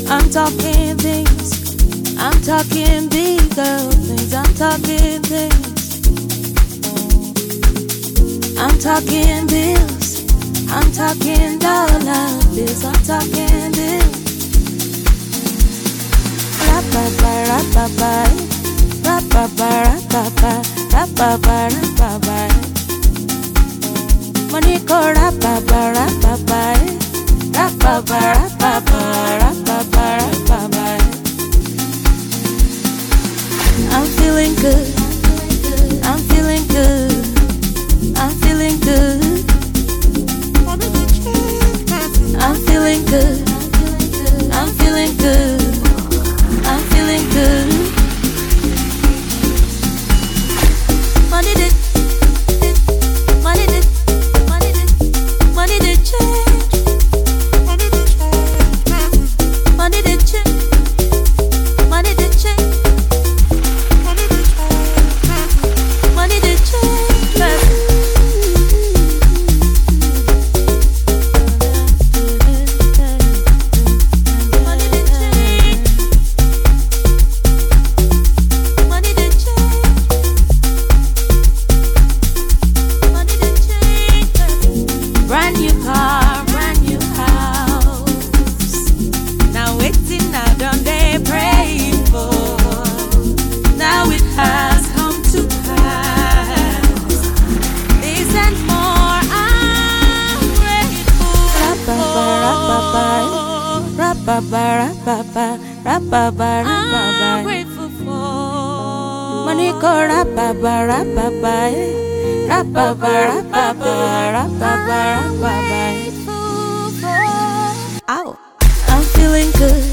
I'm talking things. I'm talking bigger things. I'm talking things. I'm talking bills. I'm talking dollar bills. I'm talking bills. Ra-ba-ba, ra-ba-ba, ra-ba-ba, ra-ba-ba, ra-ba-ba, ra-ba-ba. Money go ra-ba-ba, ra-ba-ba, ra-ba-ba, ra-ba-ba, ra-ba-ba, ra-ba-ba. I'm feeling good. I'm feeling good. I'm feeling good. I'm feeling good. I'm feeling good. I'm feeling good. Money did change. Money did change. Money did change. Money did change. Brand new car, brand new house. Now waiting, I done they pray for. Now it has come to pass. This and more, I'm grateful. I'm grateful for. Money go ra-ba-ba, ra-ba-ba, ra-ba-ba, ra-ba-ba, ra-ba-ba, ra-ba-ba. Ow. I'm feeling good.